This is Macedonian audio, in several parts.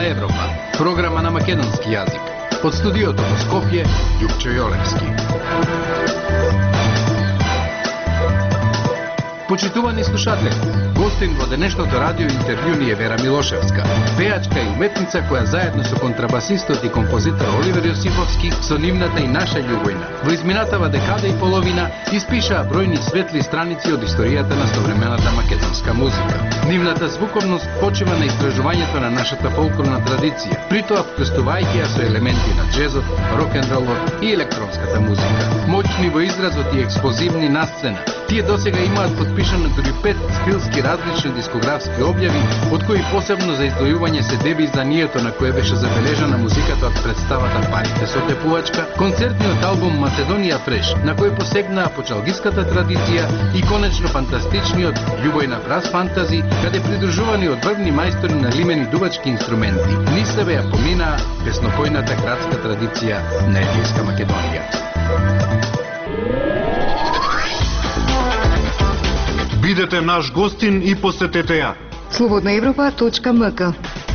Слободна Европа, програма на македонски јазик. Од студиото во Скопје, Љупчо Јолевски. Почитувани слушатели, гостин во денешното радио интервју ни е Вера Милошевска, пејачка и уметница која заедно со контрабасистот и композитор Оливер Јосифовски со нивната и наша љубовна во изминатава декада и половина испишаа бројни светли страници од историјата на современата македонска музика. Нивната звуковност почива на истражувањето на нашата фолклорна традиција, притоа вкрстувајќи ја со елементи на джезот, рок-н-ролот и електронската музика. Моќни во изразот и експлозивни на сцена, тие досега имаат подпишано дури 5 стилски различни дискографски објави, од кои посебно за издвојување се деби изданието на кое беше забележана музиката од представата Парите со тепувачка, концертниот албум Macedonija Fresh, на кој посегнаа почалгиската традиција и конечно фантастичниот Љубојна браз фантази, каде придружувани од врвни мајстори на лимени дувачки инструменти, низ себе ја поминаа песнопојната градска традиција на Егејска Македонија. Бидете наш гостин и посетете ја. Slobodnaevropa.mk.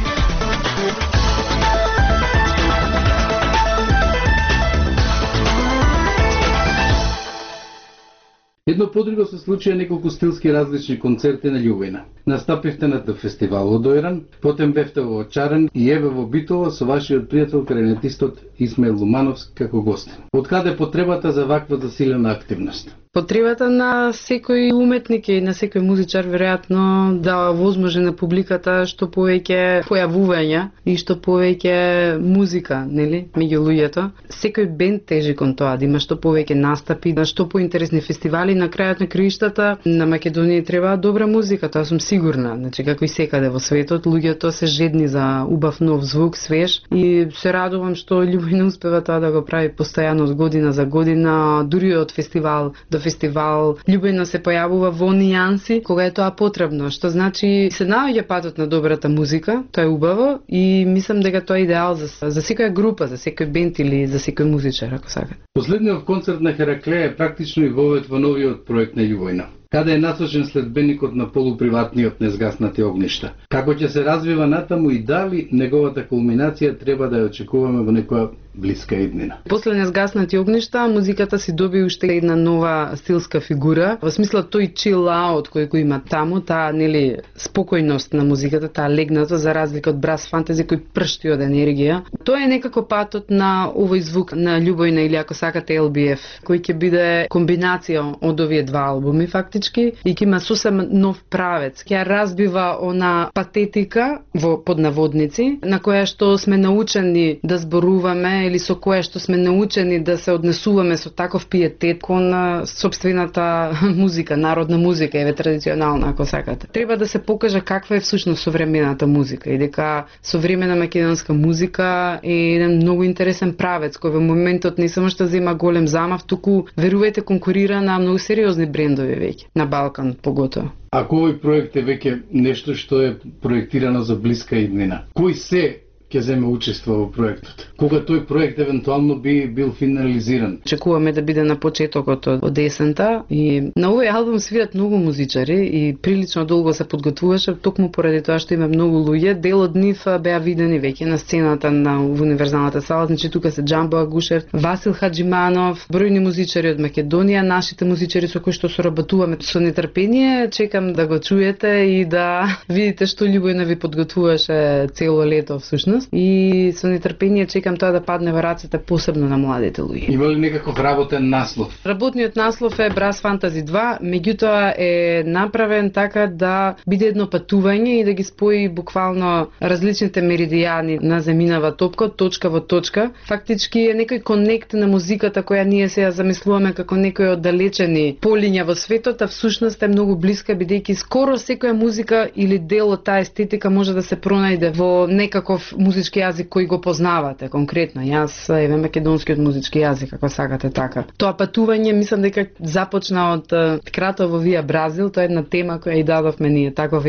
Едно подруго се случија неколку стилски различни концерти на Љубојна. Настапивте на фестивал од Ојран, потем бевте во Очарен и еве во Битола со вашиот пријател кларинетистот Исмаил Лумановски како гост. Од каде потребата за ваква засилена активност? Потребата на секој уметник и на секој музичар веројатно да возможи на публиката што повеќе појавувања и што повеќе музика, нели, меѓу луѓето. Секој бенд тежи кон тоа да има што повеќе настапи, да што поинтересни фестивали. На крајот на краиштата на Македонија треба добра музика, тоа сум сигурна. Значи како и секаде во светот, луѓето се жедни за убав нов звук, свеж, и се радувам што Љубојна успева тоа да го прави постојано од година за година, дури од фестивал до фестивал. Љубојна се појавува во нијанси кога е тоа потребно, што значи се наоѓа патот на добрата музика, тоа е убаво и мислам дека тоа е идеал за секоја група, за секој бенд или за секој музичар, ако сакате. Последниот концерт на Хераклеја е практично и вовет во новиот проект на Љубојна, каде е насочен следбеникот на полуприватниот Незгаснати огништа. Како ќе се развива натаму и дали неговата кулминација треба да ја очекуваме во некоја блиска иднина? После Незгаснати огништа музиката си доби уште една нова стилска фигура, во смисла тој chill out кој го има таму, таа нели спокојност на музиката, таа легната за разлика од браз фантази кој пршти од енергија. Тоа е некако патот на овој звук на Љубојна или ако сакате LBF, кој ќе биде комбинација од овие два албуми фактички и ќе има сосем нов правец. Ќе разбива она патетика во поднаводници на која што сме научени да зборуваме или со која што сме научени да се однесуваме со таков пиетет кон сопствената музика, народна музика, еве традиционална ако сакате. Треба да се покаже каква е всушност современата музика и дека современа македонска музика е еден многу интересен правец кој во моментот не само што зема голем замав, туку верувајте конкурира на многу сериозни брендови веќе, на Балкан поготоа. Ако овој проект е веќе нешто што е проектирано за блиска иднина, кој се ќе земе учество во проектот? Кога тој проект евентуално би бил финализиран? Чекуваме да биде на почетокот од есента и на овој албум свират многу музичари и прилично долго се подготвуваше токму поради тоа што има многу луѓе. Дел од нив беа видени веќе на сцената на универзалната сала, значи тука се Џамбо Агушер, Васил Хаџиманов, бројни музичари од Македонија, нашите музичари со кои што соработуваме. Со нетрпение чекам да го чуете и да видите што Љубојна ви подготвуваше цело лето всушност. И со нетрпение чекам тоа да падне во рацете посебно на младите луѓе. Има ли некаков работен наслов? Работниот наслов е Браз Фантази 2, меѓутоа е направен така да биде едно патување и да ги спои буквално различните меридијани на земјинава топка од точка во точка. Фактички е некој конект на музиката која ние се ја замислуваме како некој оддалечени полиња во светот, а всушност е многу блиска бидејќи скоро секоја музика или дел од таа естетика може да се пронајде во некаков музички јазик кој го познавате конкретно. Јас еве македонскиот музички јазик, ако сакате така. Тоа патување мислам дека започна од Кратово вија Бразил, тоа е една тема која и дадовме ние, таков еден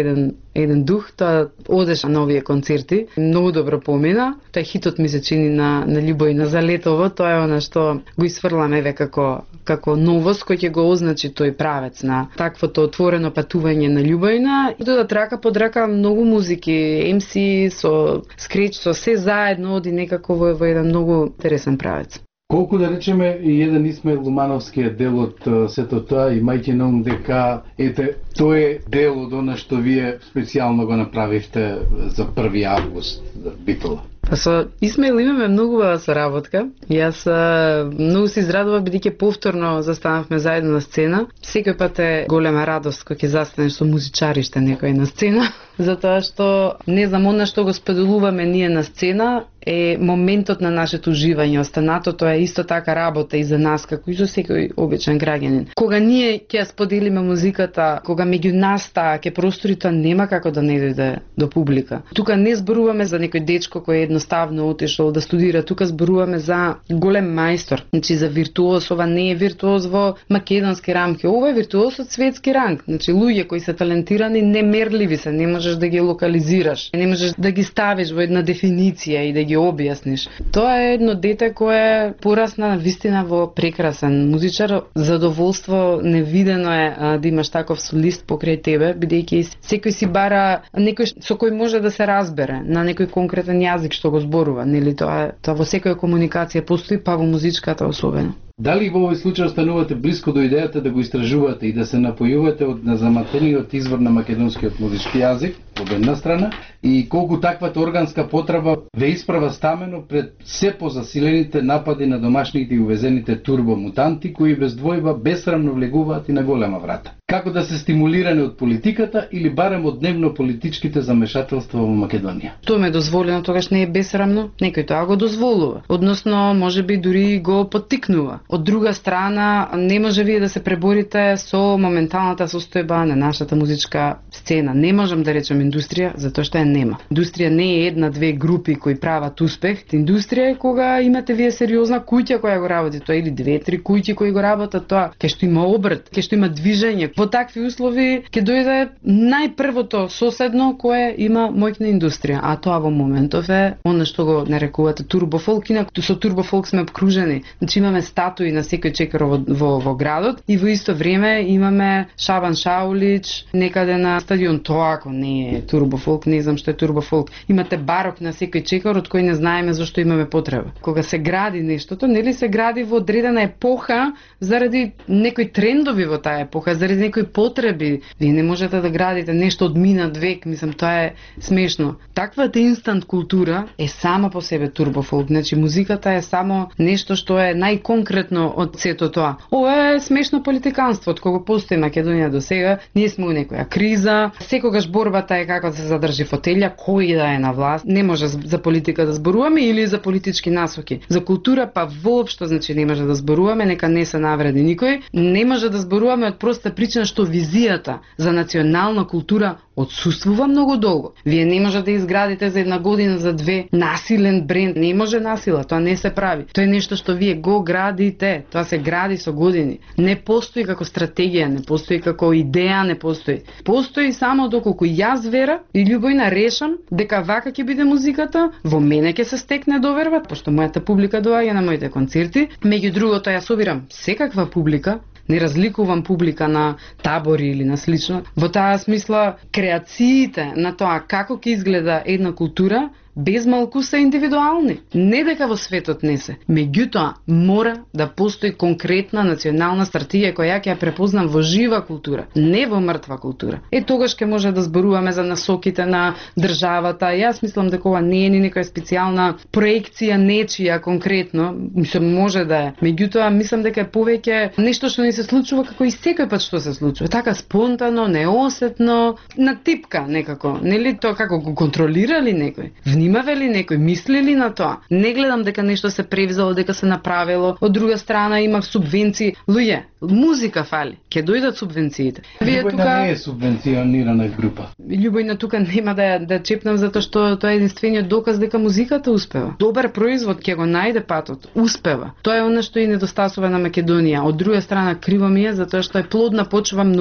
еден дух, тоа одеш на овие концерти, многу добро помина. Тој хитот ми се чини на Љубојна за летово, тоа е она што го исфрламе ве како новост кој ќе го означи тој правец на таквото отворено патување на Љубојна. И додат рака под рака многу музики, MC со скреч, со се заедно оди некако во еден многу интересен правец. Колку да речеме и еден Исмаил Лумановскиот дел од сето тоа, имајќи на ум дека тој е дел од она што вие специјално го направивте за 1 август Битола. Со Исмаил имаме многу убава соработка. Јас многу се израдував бидејќи повторно застанавме заедно на сцена. Секој пат е голема радост кога ќе застанеш со музичариште некој на сцена, затоа што не знам, она што го споделуваме ние на сцена е моментот на нашето уживање. Останатото е исто така работа и за нас, како и за секој обичен граѓанин. Кога ние ќе споделиме музиката, кога меѓу нас таа ќе простори, тоа нема како да не дојде до публика. Тука не зборуваме за некој дечко кој едноставно отишол да студира, тука зборуваме за голем мајстор, значи за виртуоз. Ова не е виртуоз во македонски рамки, ова е виртуоз од светски ранг. Значи луѓе кои се талентирани, немерливи се, не можеш да ги локализираш, не можеш да ги ставиш во една дефиниција и да ги објасниш. Тоа е едно дете кое порасна вистина во прекрасен музичар. Задоволство невидено е да имаш таков солист покрај тебе, бидејќи секој си бара некој со кој може да се разбере на некој конкретен јазик што го зборува, нели тоа во секоја комуникација постои, па во музичката особено. Дали во овој случај останувате блиско до идејата да го истражувате и да се напојувате од незаматениот извор на македонскиот музички јазик, од една страна, и колку таквата органска потреба ве исправа стамено пред се позасилените напади на домашните и увезените турбомутанти, кои без двојба бесрамно влегуваат и на голема врата? Како да се стимулиране од политиката или барем од дневно политичките замешателства во Македонија? Тоа ме дозволено, тогаш не е бесрамно, некој тоа го дозволува, односно можеби дури го поттикнува. Од друга страна, не може вие да се преборите со моменталната состојба на нашата музичка сцена. Не можам да речем индустрија, затоа што ја нема. Индустрија не е една-две групи кои прават успех. Индустрија е кога имате вие сериозна куќа која го работи тоа, или 2-3 куќи кои го работат тоа, кај што има обрт, кај што има движење. Во такви услови ќе дојде најпрвото соседно кое има моќна индустрија, а тоа во моментов е она што го нарекувате турбофолк. Инаку со турбофолк сме обкружени. Значи имаме статуи на секој чекар во градот и во исто време имаме Шабан Шаулич некаде на стадион. Тоа ако не е турбофолк, не знам што е турбофолк. Имате барок на секој чекар од кој не знаеме зашто имаме потреба. Кога се гради нештото, нели се гради во одредена епоха заради некои трендови во таа епоха, заради некои потреби. Вие не можете да градите нешто од минат век, мислам, тоа е смешно. Таквата инстант култура е сама по себе турбофолк. Значи музиката е само нешто што е најконкретно од сето тоа. Ова е смешно политиканство, од кога постои Македонија до сега. Ние сме у некоја криза, секогаш борбата е како да се задржи фотелја, кој да е на власт. Не може за политика да зборуваме или за политички насоки. За култура па воопшто, значи не може да зборуваме, нека не се навреди никој. Не може да зборуваме од проста причина што визијата за национална култура отсуствува многу долго. Вие не може да изградите за една година, за две насилен бренд. Не може насила, тоа не се прави. Тоа е нешто што вие го градите. Тоа се гради со години. Не постои како стратегија, не постои како идеја, не постои. Постои само доколку јас Вера и Љубојна решам дека вака ќе биде музиката, во мене ќе се стекне доверба, пошто мојата публика доаѓа на моите концерти. Меѓу другото, јас собирам секаква публика, не разликувам публика на табори или на слично. Во таа смисла, креациите на тоа како ќе изгледа една култура без малку се индивидуални. Не дека во светот не се. Меѓутоа, мора да постои конкретна национална стратегија која ќе ја препознам во жива култура, не во мртва култура. Тогаш ќе може да зборуваме за насоките на државата. Јас мислам дека ова не е ни некоја специјална проекција нечија конкретно, мислам може да е. Меѓутоа, мислам дека е повеќе нешто што ни се случува како и секој пат што се случува. Така спонтано, неосетно, на типка некако. Нели тоа како го контролира ли некој? Внимаве ли некој, мисли ли на тоа? Не гледам дека нешто се превзело, дека се направило. Од друга страна има субвенции. Луѓе, музика фали. Ќе дојдат субвенциите. Вие тука не е субвенционирана група. Љубојна тука нема да чепнам затоа што тоа е единствениот доказ дека музиката успева. Добар производ ќе го најде патот, успева. Тоа е она што и недостасува на Македонија. Од друга страна криво ми е затоа што е плодна почва многу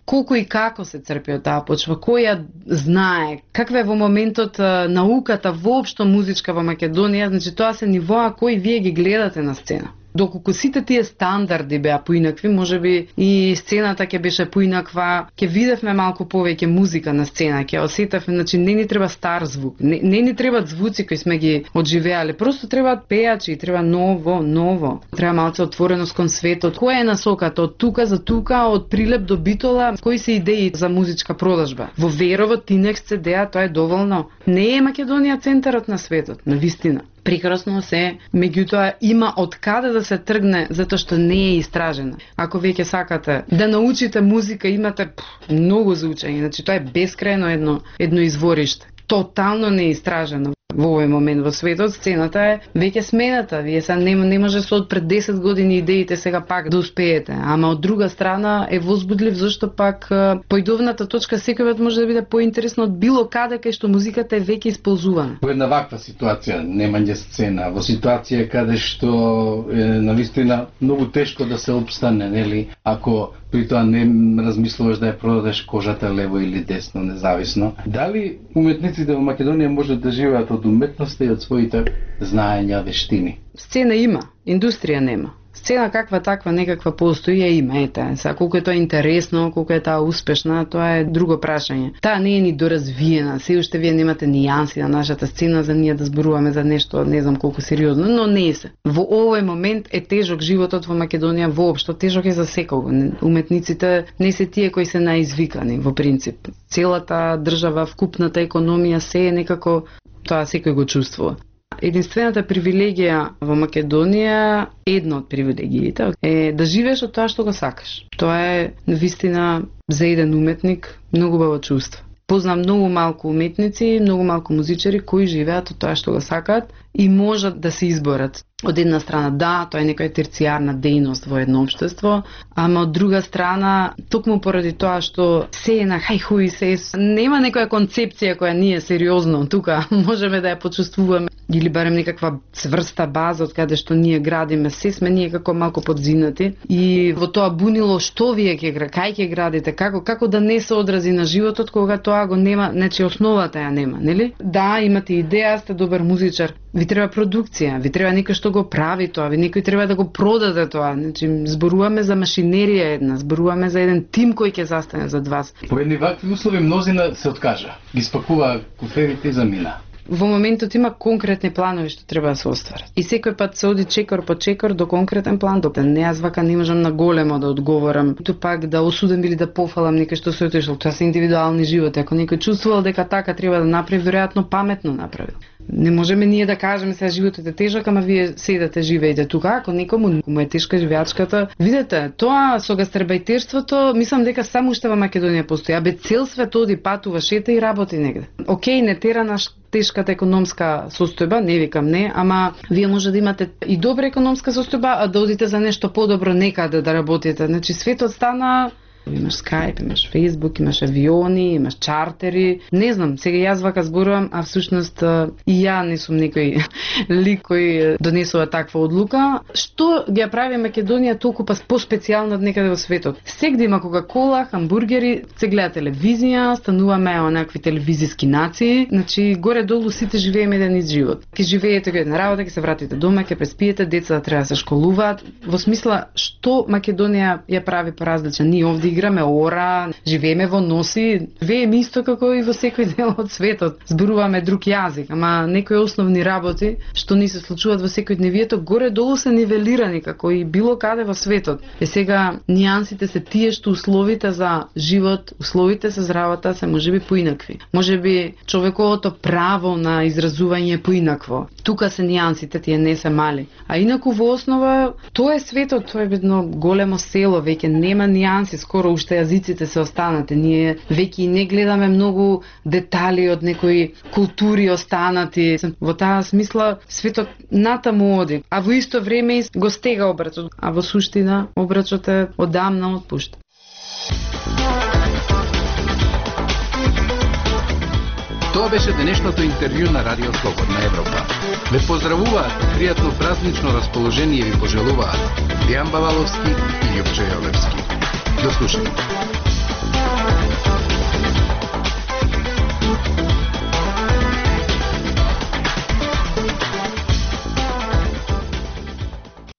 колку и како се црпи од таа почва, кој ја знае, каква е во моментот науката воопшто музичка во Македонија, значи тоа се нивоа кои вие ги гледате на сцена. Доколку сите тие стандарди беа поинакви, можеби и сцената ќе беше поинаква, ќе видевме малку повеќе музика на сцена, ќе осетевме, значи не ни треба стар звук, не ни требаат звуци кои сме ги одживеале, просто требаат пејачи, треба ново, треба малку отвореност кон светот. Која е насоката од тука за тука, од Прилеп до Битола, кои се идеи за музичка продажба? Во Верово, Тинекс, CD, тоа е доволно. Не е Македонија центарот на светот, на вистина. Прекрасно се, меѓутоа има од каде да се тргне затоа што не е истражена. Ако веќе сакате да научите музика, имате многу за учење, значи тоа е бескрајно едно извориште. Тотално не е истражено. Во овој момент во светот сцената е веќе смената. Вие се не може со од пред 10 години идеите сега пак да успеете. Ама од друга страна е возбудлив зашто пак поидовната точка секојаш може да биде поинтересно од било каде кај што музиката е веќе исползувана. Во една ваква ситуација, немање сцена, во ситуација каде што е навистина многу тешко да се опстане, нели, ако при тоа не размислуваш да ја продадеш кожата лево или десно, независно. Дали уметниците во Македонија можат да живеат од уметноста и од своите знаења, вештини? Сцена има, индустрија нема. Сцена каква таква некаква постои има, ете. Сега колку е тоа интересно, колку е таа успешна, тоа е друго прашање. Таа не е ни доразвиена, се уште вие немате нијанси на нашата сцена за ние да зборуваме за нешто, не знам колку сериозно, но не се. Во овој момент е тежок животот во Македонија воопшто, тежок е за секого. Уметниците не се тие кои се наизвикани во принцип. Целата држава, вкупната економија се е некако тоа секој го чувствува. Единствената привилегија во Македонија, една од привилегиите, е да живееш од тоа што го сакаш. Тоа е навистина за еден уметник многу убаво чувство. Познам многу малку уметници, многу малку музичари кои живеат од тоа што го сакаат и можат да се изборат. Од една страна, да, тоа е некоја терцијарна дејност во едно општество, ама од друга страна, токму поради тоа што се е на хајхуи, нема некоја концепција која ние сериозно тука можеме да ја почувствуваме или барем некаква цврста база од каде што ние градиме, се сме ние како малку подзинати и во тоа бунило што вие кај ќе градите, како да не се одрази на животот кога тоа го нема, значи основата ја нема, нели? Да, имате идеја, сте добар музичар, ви треба продукција, ви треба некој што го прави тоа, ви некој треба да го продаде тоа. Значи зборуваме за машинерија една, зборуваме за еден тим кој ќе застане зад вас. По едни вакви услови мнозина се откажа, ги спакува куферите и замина. Во моментот има конкретни планови што треба да се остварат. И секој пат се оди чекор по чекор до конкретен план. Не, јас вака не можам на големо да одговорам, ту пак да осудам или да пофалам некој што се отишол. Тоа се индивидуални животи. Ако некој чувствувал дека така треба да направи, веројатно паметно направи. Не можеме ние да кажеме сега животот е тежок, ама вие седате, живеете тука. Ако некому му е тешка живеачката, видете, тоа со гастрбајтерството, мислам дека само уште во Македонија постои. Абе цел свет оди, патува, шета и работи негде. Океј, не тера наш тешката економска состојба, не викам не, ама вие може да имате и добра економска состојба, а да одите за нешто подобро некаде да работите. Значи светот стана, имаш Skype, имаш Facebook, имаш авиони, имаш чартери. Не знам, сега јас вака зборувам, а всушност и ја не сум некој лик кој донесува таква одлука. Што ги ја прави Македонија толку поспецијална од некаде во светот? Сегде има Кока-кола, хамбургери, се гледа телевизија, стануваме онакви телевизиски нации. Значи горе-долу сите живееме еден ист живот. Ке живеете една работа, ке се вратите дома, ке преспиете, децата треба да се школуваат. Во смисла што Македонија ја прави поразлична? Ние овде играме ора, живееме во носи, вееме исто како и во секој дел од светот. Зборуваме друг јазик, ама некои основни работи што ни се случуваат во секојдневието горе-долу се нивелирани како и било каде во светот. Сега нијансите се тие што условите за живот, условите за работа се можеби поинакви. Можеби човековото право на изразување е поинакво. Тука се нијансите, тие не се мали. А инаку во основа тоа е светот, тоа е едно големо село, веќе нема нијанси, скоро уште јазиците се останати. Ние веќе не гледаме многу детали од некои култури останати. Во таа смисла светот натаму оди, а во исто време го стега обрачот, а во суштина обрачот е одамна отпушта. Тоа беше денешното интервју на Радио Слободна Европа. Ве поздравуваат, пријатно празнично расположение ви пожелуваат Дијан Баваловски и Јупче Јовевски. До слушање.